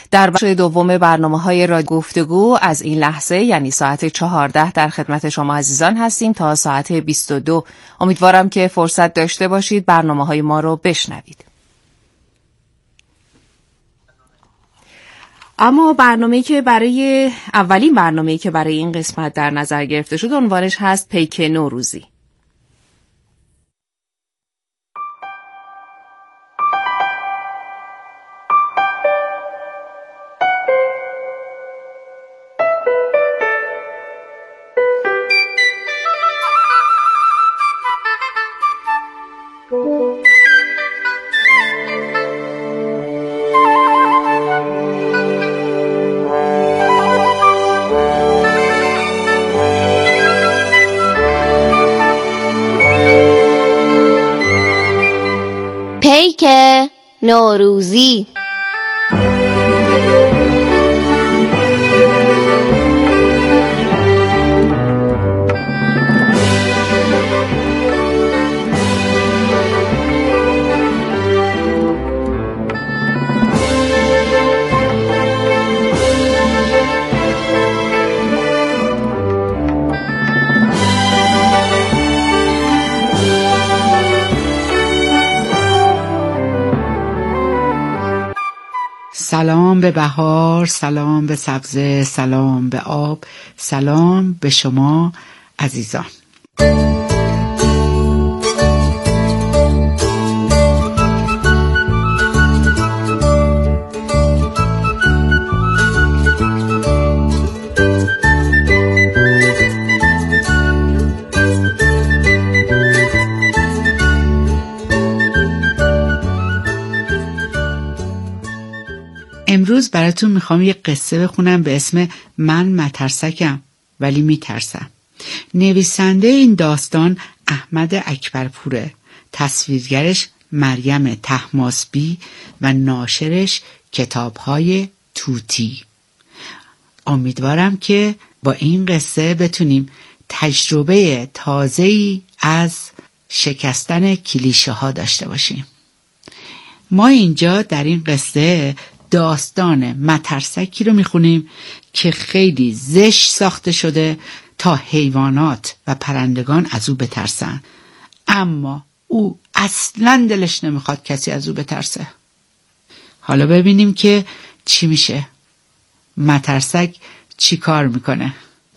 در بخش دوم برنامه‌های رادیو گفتگو از این لحظه یعنی ساعت 14 در خدمت شما عزیزان هستیم تا ساعت 22. امیدوارم که فرصت داشته باشید برنامه‌های ما رو بشنوید. اما اولین برنامه‌ای که برای این قسمت در نظر گرفته شد عنوانش هست پیک نوروزی. پیک نوروزی. سلام به بهار، سلام به سبزه، سلام به آب، سلام به شما عزیزان. امروز براتون میخوام یه قصه بخونم به اسم من مترسکم ولی میترسم. نویسنده این داستان احمد اکبرپوره، تصویرگرش مریم طهماسبی و ناشرش کتاب‌های توتی. امیدوارم که با این قصه بتونیم تجربه تازه‌ای از شکستن کلیشه ها داشته باشیم. ما اینجا در این قصه داستان مترسکی رو میخونیم که خیلی زشت ساخته شده تا حیوانات و پرندگان از او بترسن، اما او اصلاً دلش نمیخواد کسی از او بترسه. حالا ببینیم که چی میشه. مترسک چی کار میکنه؟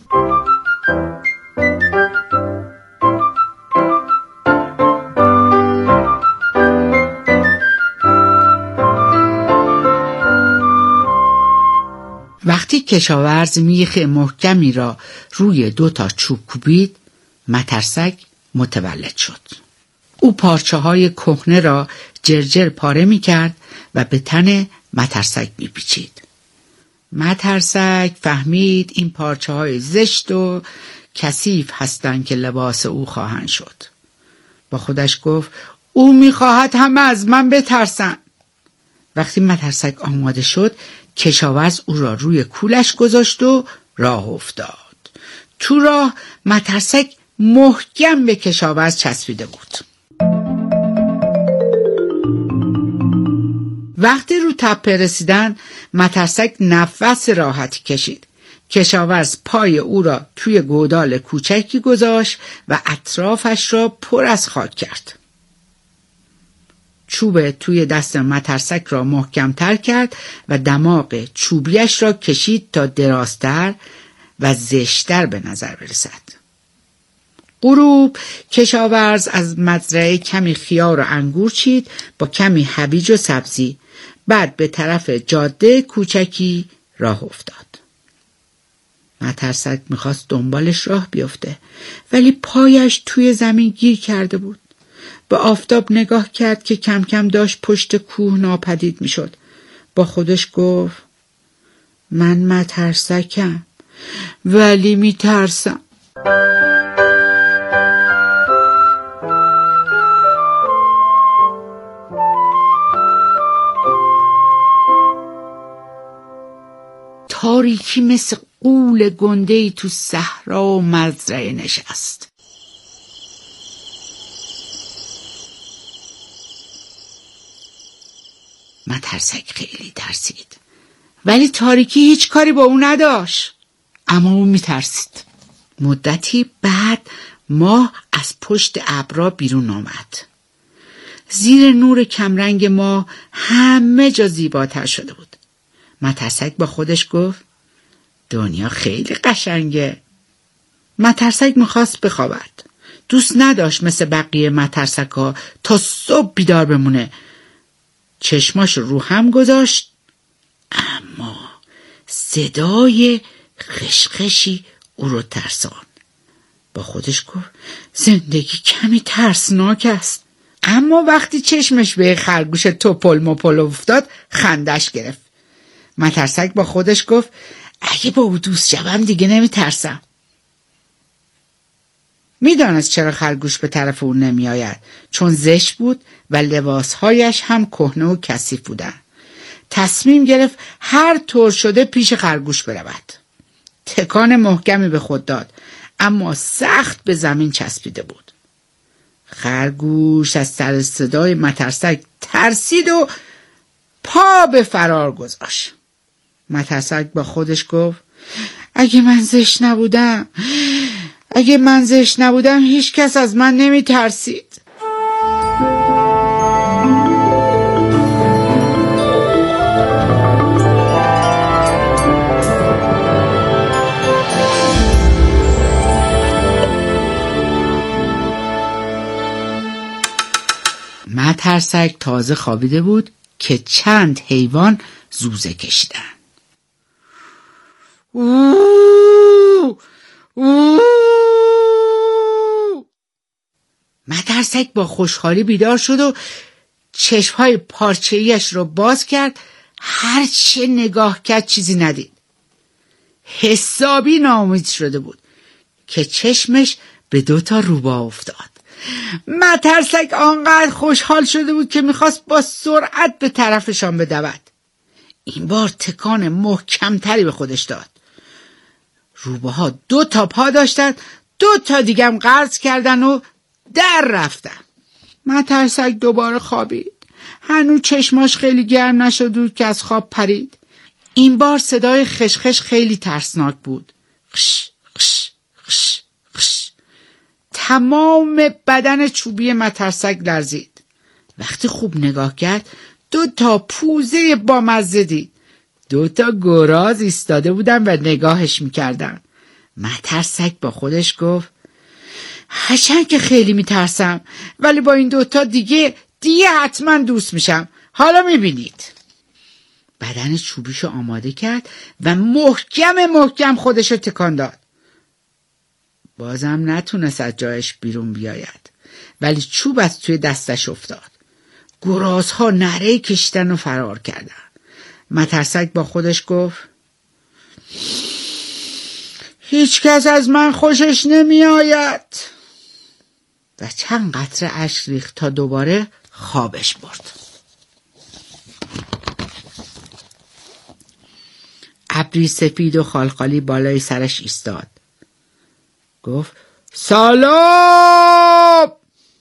وقتی کشاورز میخ محکمی را روی 2 چوب کوبید، مترسک متولد شد. او پارچه‌های کهنه را جرجر پاره میکرد و به تن مترسک میپیچید. مترسک فهمید این پارچه‌های زشت و کثیف هستند که لباس او خواهند شد. با خودش گفت او میخواهد همه از من بترسن. وقتی مترسک آماده شد، کشاورز او را روی کولش گذاشت و راه افتاد. تو راه مترسک محکم به کشاورز چسبیده بود. وقتی رو تپه رسیدن، مترسک نفس راحتی کشید. کشاورز پای او را توی گودال کوچکی گذاشت و اطرافش را پر از خاک کرد. چوب توی دست مترسک را محکم‌تر کرد و دماغ چوبیش را کشید تا درازتر و زشتر به نظر برسد. غروب کشاورز از مزرعه کمی خیار و انگور چید با کمی هویج و سبزی. بعد به طرف جاده کوچکی راه افتاد. مترسک میخواست دنبالش راه بیفته ولی پایش توی زمین گیر کرده بود. به آفتاب نگاه کرد که کم کم داشت پشت کوه ناپدید میشد. با خودش گفت من مترسکم ولی میترسم. تاریکی مثل غول گنده‌ای تو صحرا و مزرعه نشست. مترسک خیلی ترسید ولی تاریکی هیچ کاری با اون نداشت. اما اون میترسید. مدتی بعد ماه از پشت ابرها بیرون آمد. زیر نور کمرنگ ماه همه جا زیباتر شده بود. مترسک با خودش گفت دنیا خیلی قشنگه. مترسک میخواست بخوابد. دوست نداشت مثل بقیه مترسک ها تا صبح بیدار بمونه. چشماش رو هم گذاشت، اما صدای خشخشی او رو ترسان. با خودش گفت زندگی کمی ترسناک است. اما وقتی چشمش به خرگوش توپل مپل افتاد خندش گرفت. مترسک با خودش گفت اگه با او دوست شوم دیگه نمی ترسم. میدانست چرا خرگوش به طرف او نمی آید، چون زشت بود و لباسهایش هم کهنه و کثیف بودن. تصمیم گرفت هر طور شده پیش خرگوش برود. تکان محکمی به خود داد، اما سخت به زمین چسبیده بود. خرگوش از سر صدای مترسک ترسید و پا به فرار گذاشت. مترسک با خودش گفت اگه من زشت نبودم هیچ کس از من نمی ترسید. مترسک تازه خوابیده بود که چند حیوان زوزه کشیدن. مترسک با خوشحالی بیدار شد و چشمهای پارچه‌ایش رو باز کرد. هر چه نگاه کرد چیزی ندید. حسابی ناامید شده بود که چشمش به 2 روباه افتاد. مترسک آنقدر خوشحال شده بود که میخواست با سرعت به طرفشان بدود. این بار تکان محکمتری به خودش داد. روباها 2 پا داشتن، 2 دیگه هم قرض کردن و در رفتن. مترسک دوباره خوابید. هنوز چشماش خیلی گرم نشده بود که از خواب پرید. این بار صدای خشخش خیلی ترسناک بود. خش خش خش خش. تمام بدن چوبی مترسک لرزید. وقتی خوب نگاه کرد 2 پوزه بامزه دید. 2 گراز ایستاده بودن و نگاهش میکردن. مترسک با خودش گفت هرچند که خیلی میترسم ولی با این 2 دیگه حتما دوست میشم. حالا میبینید. بدن چوبیشو آماده کرد و محکم خودشو تکان داد. بازم نتونست از جایش بیرون بیاید، ولی چوب از توی دستش افتاد. گرازها نره کشیدن و فرار کردن. مترسک با خودش گفت هیچ کس از من خوشش نمی آید و چند قطره اشک ریخت تا دوباره خوابش برد. ابری سفید و خالخالی بالای سرش ایستاد. گفت سلام.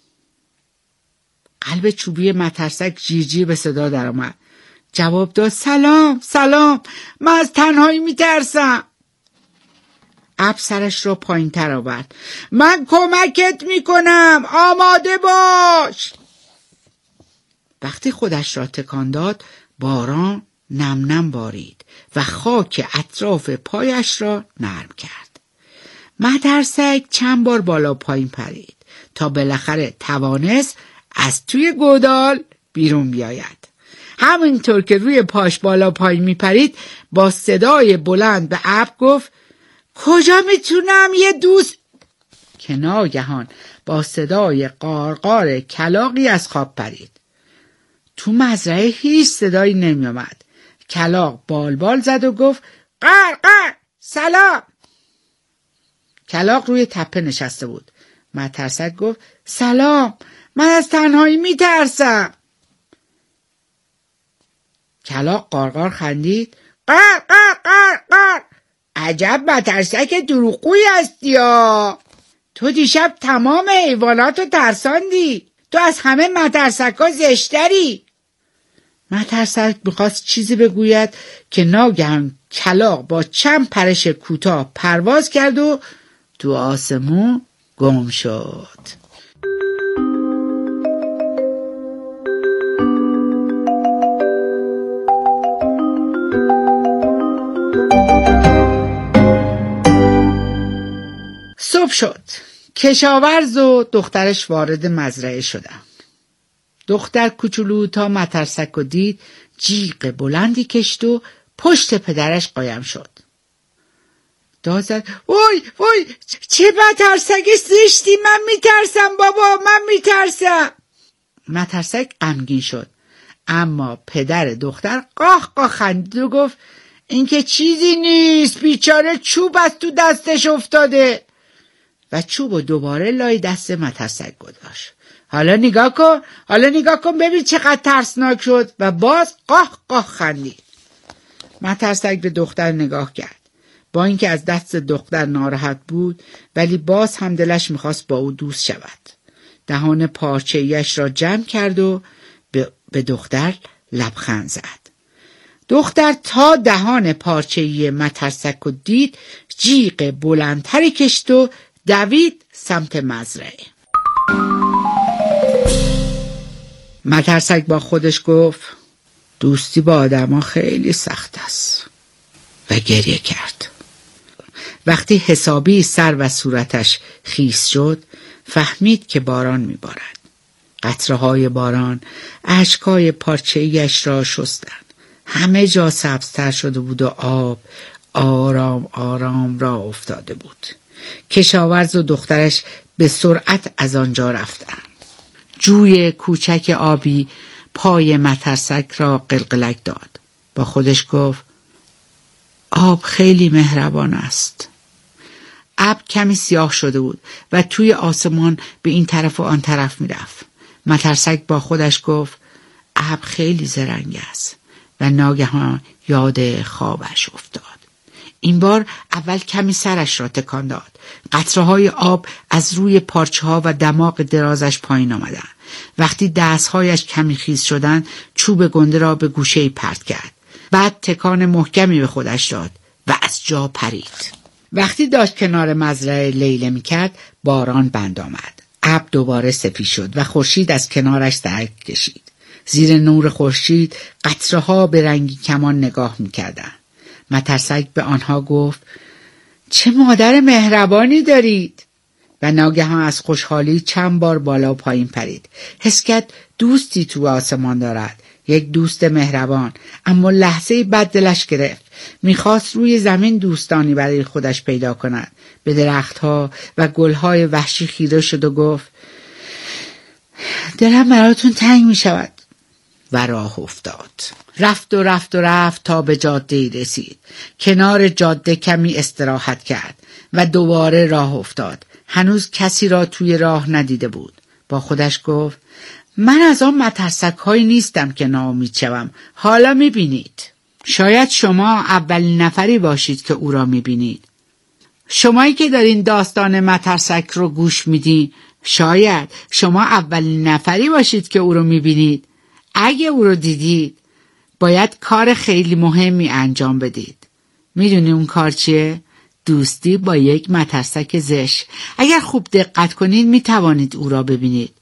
قلب چوبی مترسک جیرجیر به صدا در آمد. جواب داد سلام، من از تنهایی میترسم. ابر سرش رو پایین تر آورد. من کمکت میکنم، آماده باش. وقتی خودش را تکان داد باران نم نم بارید و خاک اطراف پایش را نرم کرد. مترسک چند بار بالا پایین پرید تا بالاخره توانست از توی گودال بیرون بیاید. همینطور که روی پاش بالا پایین میپرید با صدای بلند به ابر گفت کجا میتونم یه دوست، که ناگهان با صدای قارقار کلاغی از خواب پرید. تو مزرعه هیچ صدایی نمی آمد. کلاغ بالبال زد و گفت قر سلام. کلاغ روی تپه نشسته بود. مترسک گفت سلام، من از تنهایی میترسم. کلاغ قارقار خندید. قر عجب مترسک دروغگویی هستی یا. تو دیشب تمام حیوانات رو ترساندی. تو از همه مترسکا زشتری. مترسک میخواست چیزی بگوید که ناگهان کلاغ با چند پرش کوتاه پرواز کرد و تو آسمون گم شد. صبح شد. کشاورز و دخترش وارد مزرعه شدند. دختر کوچولو تا مترسک رو دید جیغ بلندی کشید و پشت پدرش قایم شد. داد زد: وای وای، چه مترسک زشتی، من میترسم بابا، من میترسم. مترسک غمگین شد، اما پدر دختر قاه قاه خندید و گفت: این که چیزی نیست، بیچاره چوب از تو دستش افتاده. و چوب و دوباره لای دست مترسک گذاشت. حالا نگاه کن ببین چقدر ترسناک شد. و باز قاه قاه خندید. مترسک به دختر نگاه کرد. با اینکه از دست دختر ناراحت بود، ولی باز هم دلش میخواست با او دوست شود. دهان پارچه‌ایش را جمع کرد و به دختر لبخند زد. دختر تا دهان پارچه‌ای مترسک رو دید جیغ بلندتری کشید و دوید سمت مزرعه. مترسک با خودش گفت: دوستی با آدما خیلی سخت است، و گریه کرد. وقتی حسابی سر و صورتش خیس شد فهمید که باران میبارد. قطره‌های باران اشکای پارچه‌ایش را شستند. همه جا سبزتر شده بود و آب آرام آرام را افتاده بود. کشاورز و دخترش به سرعت از آنجا رفتند. جوی کوچک آبی پای مترسک را قلقلک داد. با خودش گفت: آب خیلی مهربان است. ابر کمی سیاه شده بود و توی آسمان به این طرف و آن طرف می رفت. مترسک با خودش گفت: ابر خیلی زرنگ است. و ناگهان یاد خوابش افتاد. این بار اول کمی سرش را تکان داد. قطره‌های آب از روی پارچه‌ها و دماغ درازش پایین آمدند. وقتی دستهایش کمی خیس شدند چوب گنده را به گوشه‌ای پرت کرد. بعد تکان محکمی به خودش داد و از جا پرید. وقتی داشت کنار مزرعه لیله می‌کرد باران بند آمد. ابر دوباره سفید شد و خورشید از کنارش سر کشید. زیر نور خورشید قطره‌ها به رنگی کمان نگاه می‌کردند. مترسک به آنها گفت: چه مادر مهربانی دارید. و ناگهان از خوشحالی چند بار بالا و پایین پرید. حس کرد دوستی تو آسمان دارد، یک دوست مهربان. اما لحظه بعد دلش گرفت. میخواست روی زمین دوستانی برای خودش پیدا کند. به درختها و گلهای وحشی خیره شد و گفت: دلم براتون تنگ میشود. و راه افتاد. رفت تا به جاده رسید. کنار جاده کمی استراحت کرد و دوباره راه افتاد. هنوز کسی را توی راه ندیده بود. با خودش گفت: من از آن مترسک هایی نیستم که ناامید شوم. حالا میبینید. شاید شما اولین نفری باشید که او را میبینید. شمایی که دارین داستان مترسک رو گوش میدین، شاید شما اولین نفری باشید که او رو میبینید. اگه او رو دیدید باید کار خیلی مهمی انجام بدید. میدونی اون کار چیه؟ دوستی با یک مترسک زشت. اگر خوب دقت کنید میتوانید او را ببینید.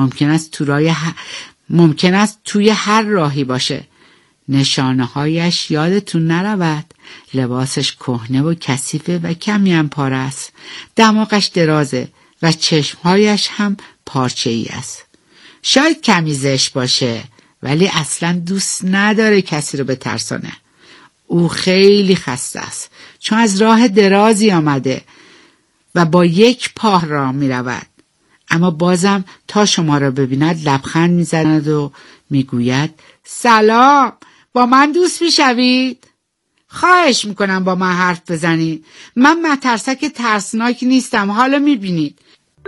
ممکن است توی هر راهی باشه. نشانه‌هایش یادتون نرود. لباسش کهنه و کثیفه و کمی هم پاره است. دماغش درازه و چشمهایش هم پارچه‌ای است. شاید کمی زشت باشه ولی اصلا دوست نداره کسی رو بترسانه. او خیلی خسته است چون از راه درازی آمده و با یک پا راه می رود. اما بازم تا شما را ببیند لبخند می زند و می گوید: سلام، با من دوست می شوید؟ خواهش می کنم با من حرف بزنید. من مترسک ترسناک نیستم. حالا می بینید.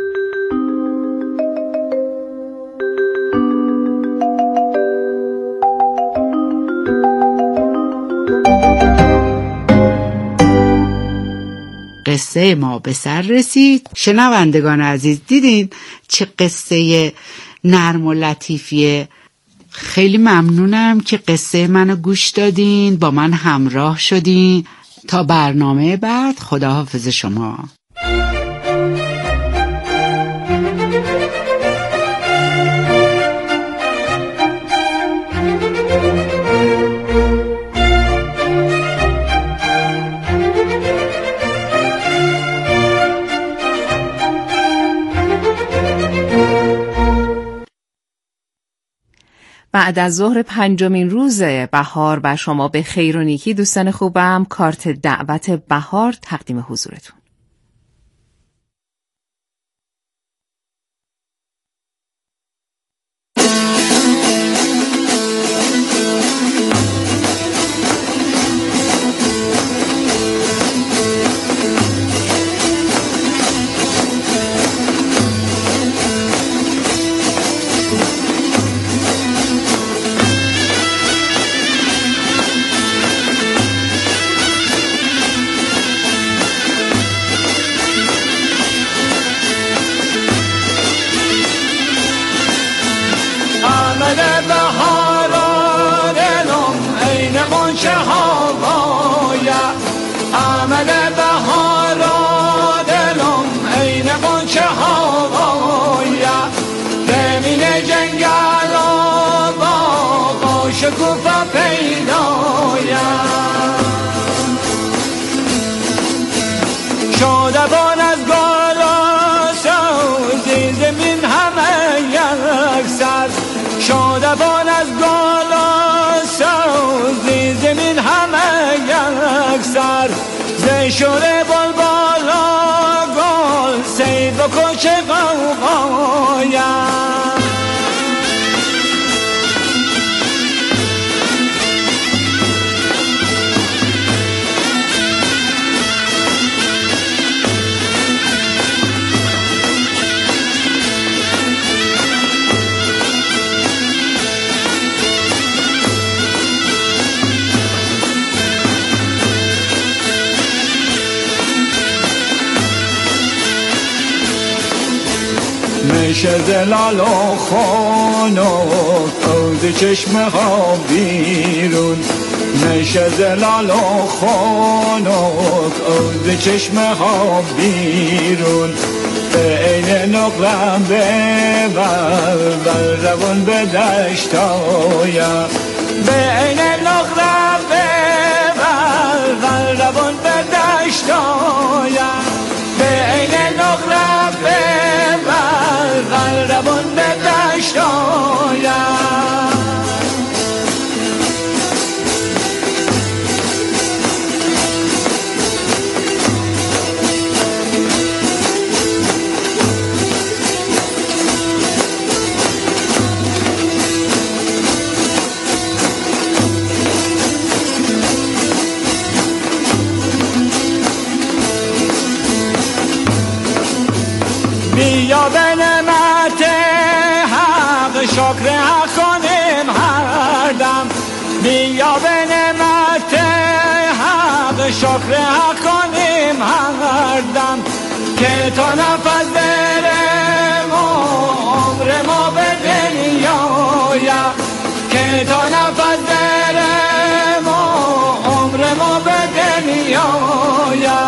قصه ما به سر رسید. شنوندگان عزیز، دیدین چه قصه نرم و لطیفیه؟ خیلی ممنونم که قصه منو گوش دادین، با من همراه شدین. تا برنامه بعد، خداحافظ شما. بعد از ظهر 5مین روز بهار و شما به خیر و نیکی دوستان خوبم، کارت دعوت بهار تقدیم حضورتون. شادبان از گالا سوزی زمین همه یک سر، شادبان از گالا سوزی زمین همه یک سر، زشور بال بالا گل سید و کچه قوقایم. میشه زلال و خانوک اوز چشم ها بیرون، میشه زلال و خانوک اوز چشم ها بیرون، به این نقلم ببر روان به دشتایم، به این نقلم ببر روان به دشتایم، به این نقلم ببر روان به دشتایم. بیا به نعمت حق شکر حق کنیم هر دم، بیا به نعمت حق شکر حق کنیم هر دم، که تا نفس برم و عمر ما به دنیا، که تا نفس برم و عمر ما به دنیا.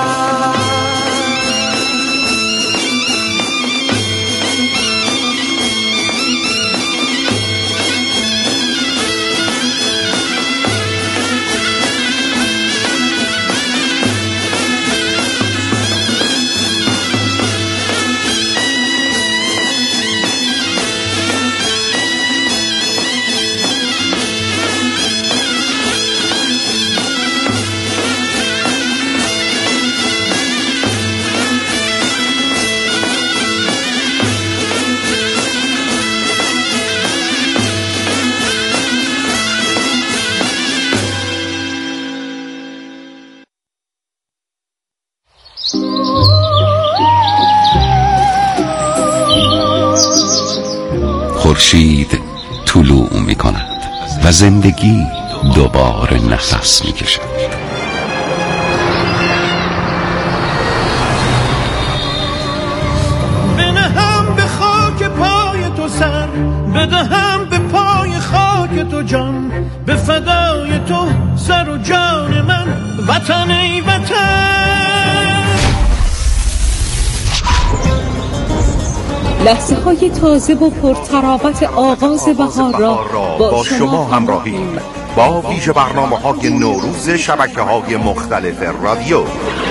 خورشید طلوع می کند و زندگی دوباره نفس می کشد. بنهم به خاک پای تو سر، بدهم به پای خاک وطن ای وطن. لحظه های تازه و پرتراوت آغاز بهار را با شما همراهیم با ویژه برنامه‌های نوروز شبکه‌های مختلف رادیو.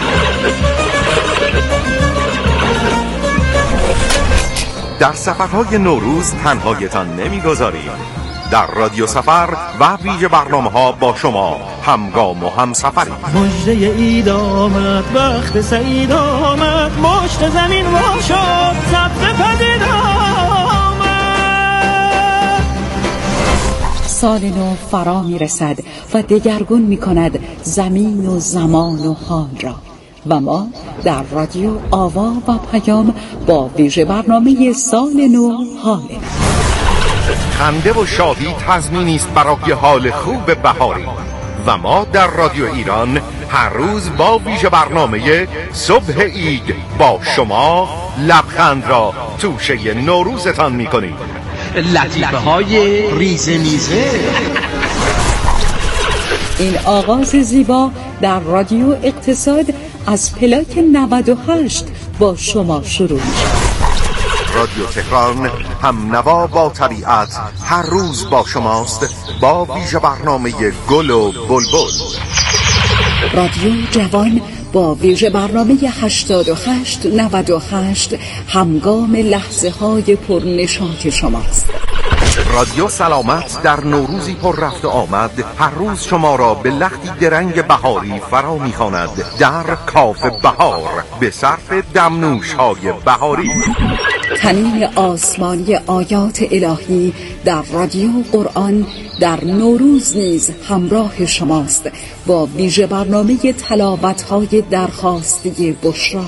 در سفرهای نوروز تنهایتان نمی‌گذاریم. در رادیو سفر و ویژه برنامه‌ها با شما همگام و همسفریم. مژده عید آمد، وقت سعید آمد، مشت زمین وا شد، سبز پدید آمد. سال نو فرا می رسد و دگرگون می کند زمین و زمان و حال را و ما در رادیو آوا و پیام با ویژه برنامه سال نو حال خنده و شادی تضمینی است برای حال خوب بهاری و ما در رادیو ایران هر روز با ویژه برنامه صبح عید با شما لبخند را توشه نوروزتان می‌کنیم. لطیفه های ریزه میزه. این آغاز زیبا در رادیو اقتصاد از پلاک 98 با شما شروع می‌شود. رادیو تهران هم نوا با طبیعت هر روز با شماست با ویژه برنامه گل و بلبل. رادیو جوان با ویژه برنامه 88-98 همگام لحظه های پرنشاط شماست. رادیو سلامت در نوروزی پر رفت آمد هر روز شما را به لختی درنگ بهاری فرا می‌خواند در کاف بهار به صرف دمنوش های بهاری. تنین آسمانی آیات الهی در رادیو قرآن در نوروز نیز همراه شماست با ویژه برنامه تلاوت‌های درخواسته بشرا.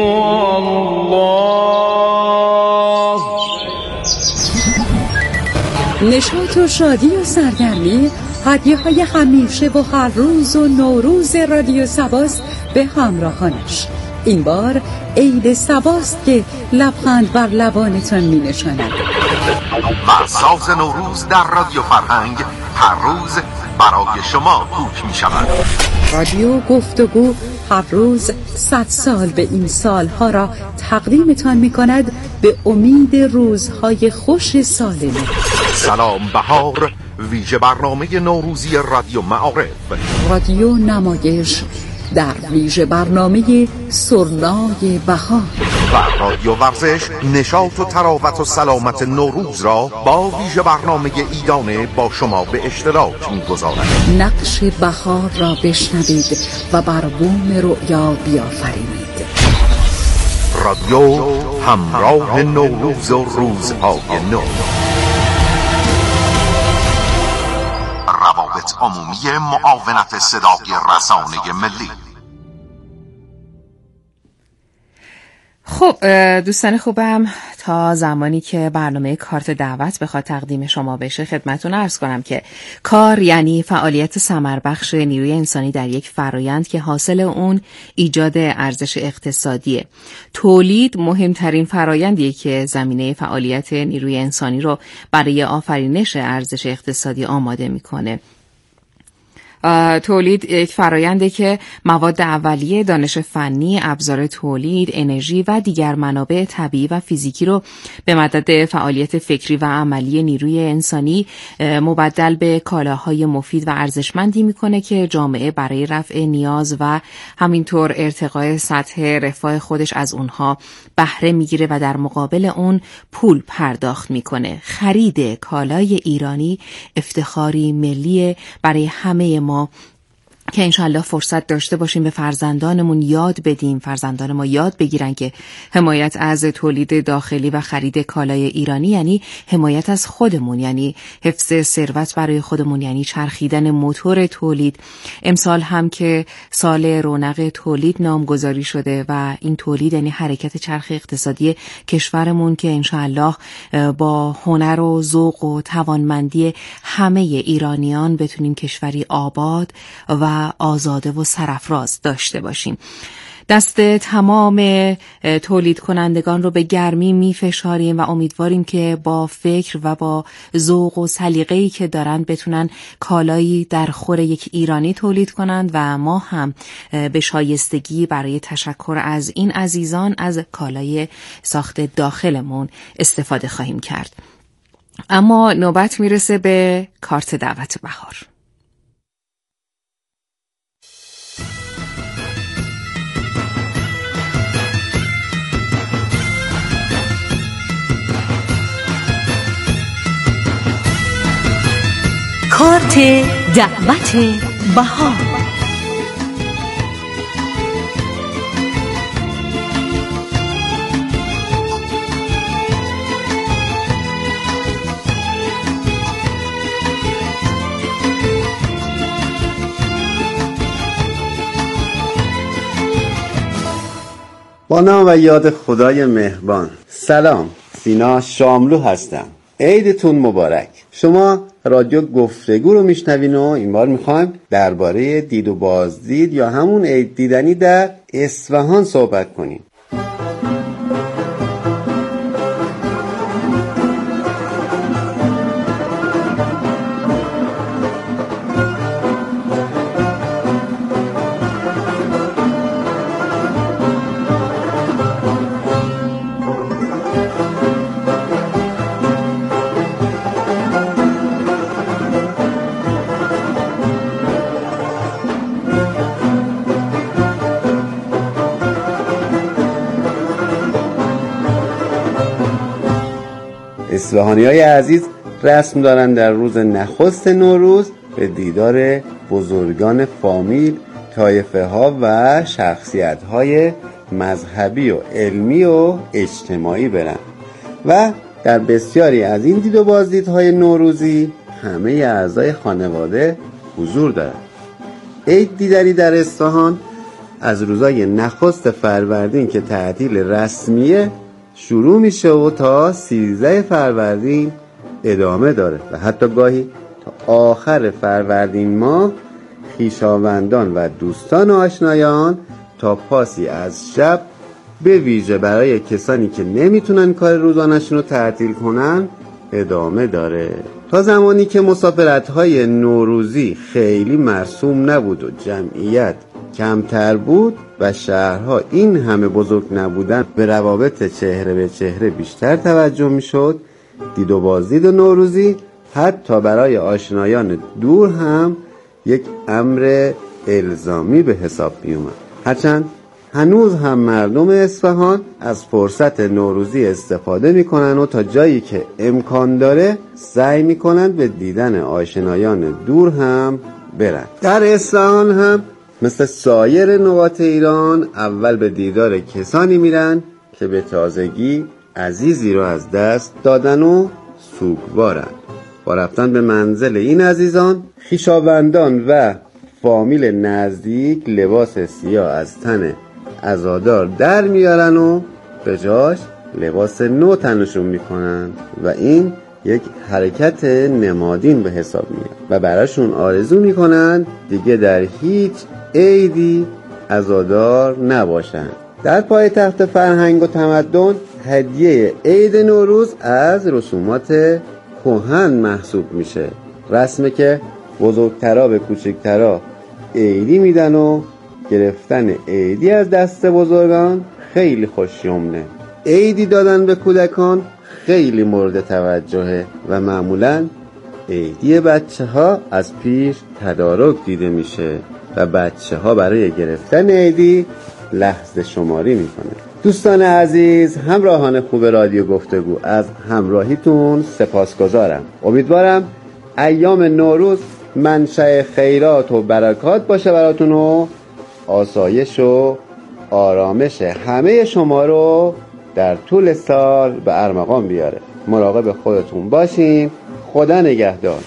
نشاط و شادی و سرگرمی هدیه‌های همیشه و هر روز و نوروز رادیو سباست به همراهانش. این بار عید سباست که لبخند بر لبانتان می نشاند و ساز نوروز در رادیو فرهنگ هر روز برای شما کوک می شود. رادیو گفتگو هر روز 100 سال به این سالها را تقدیمتان می کند به امید روزهای خوش سال نو. سلام بهار ویژه برنامه نوروزی رادیو معارف. رادیو نمایش در ویژه برنامه سرنای بهار و رادیو ورزش نشاط و تراوت و سلامت نوروز را با ویژه برنامه ایدانه با شما به اشتراک می‌گذارد. نقش بهار را بشنوید و بر بوم رؤیا بیافرینید. رادیو همراه نوروز و روزهای نو. روابط عمومی معاونت صدای رسانه ملی. خب دوستان خوبم، تا زمانی که برنامه کارت دعوت بخواد تقدیم شما بشه خدمتتون عرض کنم که کار یعنی فعالیت ثمربخش نیروی انسانی در یک فرایند که حاصل اون ایجاد ارزش اقتصادیه. تولید مهمترین فرایندیه که زمینه فعالیت نیروی انسانی رو برای آفرینش ارزش اقتصادی آماده میکنه. تولید یک فراینده که مواد اولیه، دانش فنی، ابزار تولید، انرژی و دیگر منابع طبیعی و فیزیکی رو به مدد فعالیت فکری و عملی نیروی انسانی مبدل به کالاهای مفید و ارزشمندی میکنه که جامعه برای رفع نیاز و همینطور ارتقای سطح رفاه خودش از اونها بهره میگیره و در مقابل اون پول پرداخت میکنه. خرید کالای ایرانی افتخاری ملی برای همه ما که انشالله فرصت داشته باشیم به فرزندانمون یاد بدیم، فرزندان ما یاد بگیرن که حمایت از تولید داخلی و خرید کالای ایرانی یعنی حمایت از خودمون، یعنی حفظ ثروت برای خودمون، یعنی چرخیدن موتور تولید. امسال هم که سال رونق تولید نامگذاری شده و این تولید یعنی حرکت چرخ اقتصادی کشورمون که انشالله با هنر و ذوق و توانمندی همه ایرانیان بتونیم کشوری آباد و آزاده و سرفراز داشته باشیم. دست تمام تولید کنندگان رو به گرمی میفشاریم و امیدواریم که با فکر و با ذوق و سلیقه‌ای که دارن بتونن کالایی در خور یک ایرانی تولید کنند و ما هم به شایستگی برای تشکر از این عزیزان از کالای ساخت داخلمون استفاده خواهیم کرد. اما نوبت میرسه به کارت دعوت بهار. کارت دعوت بهار. با نام و یاد خدای مهربان. سلام، سینا شاملو هستم. عیدتون مبارک. شما رادیو گفتگو رو میشنوین و این بار میخوایم درباره دید و بازدید یا همون عید دیدنی در اصفهان صحبت کنیم. اصفهانی‌های عزیز رسم دارن در روز نخست نوروز به دیدار بزرگان فامیل، طایفه‌ها و شخصیت‌های مذهبی و علمی و اجتماعی برن و در بسیاری از این دید و بازدیدهای نوروزی همه اعضای خانواده حضور دارن. عید دیداری در اصفهان از روزای نخست فروردین که تعطیل رسمیه شروع میشه و تا 13 فروردین ادامه داره و حتی گاهی تا آخر فروردین ماه خویشاوندان و دوستان و آشنایان تا پاسی از شب به ویژه برای کسانی که نمیتونن کار روزانه‌شون رو تعطیل کنن ادامه داره. تا زمانی که مسافرت‌های نوروزی خیلی مرسوم نبود و جمعیت کمتر بود و شهرها این همه بزرگ نبودن به روابط چهره به چهره بیشتر توجه میشد، دید و بازدید و نوروزی حتی برای آشنایان دور هم یک امر الزامی به حساب می اومد. هرچند هنوز هم مردم اصفهان از فرصت نوروزی استفاده میکنن و تا جایی که امکان داره سعی میکنن به دیدن آشنایان دور هم برن. در اصفهان هم مثل سایر نقاط ایران اول به دیدار کسانی میرن که به تازگی عزیزی رو از دست دادن و سوگوارن. با رفتن به منزل این عزیزان خویشاوندان و فامیل نزدیک لباس سیاه از تن عزادار در میارن و به جاش لباس نو تنشون میکنن و این یک حرکت نمادین به حساب میاد و براشون آرزو میکنن دیگه در هیچ عیدی عزادار نباشن. در پایتخت فرهنگ و تمدن هدیه عید نوروز از رسومات کهن محسوب میشه. رسمه که بزرگترا به کوچکترا عیدی میدن و گرفتن عیدی از دست بزرگان خیلی خوشیومنه. عیدی دادن به کودکان خیلی مورد توجهه و معمولاً عیدی بچه ها از پیش تدارک دیده میشه و بچه ها برای گرفتن عیدی لحظه شماری میکنه. دوستان عزیز، همراهان خوب رادیو گفتگو، از همراهیتون سپاسگزارم. امیدوارم ایام نوروز منشأ خیرات و برکات باشه براتون و آسایش و آرامش همه شما رو در طول سال به ارمغان بیاره. مراقب خودتون باشین. خدا نگهدار.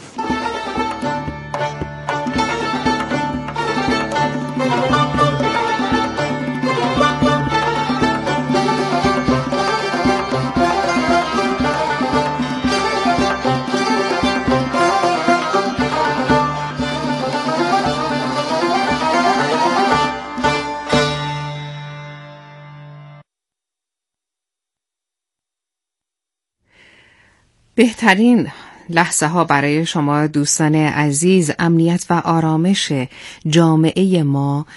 بهترین لحظه ها برای شما دوستان عزیز امنیت و آرامش جامعه ما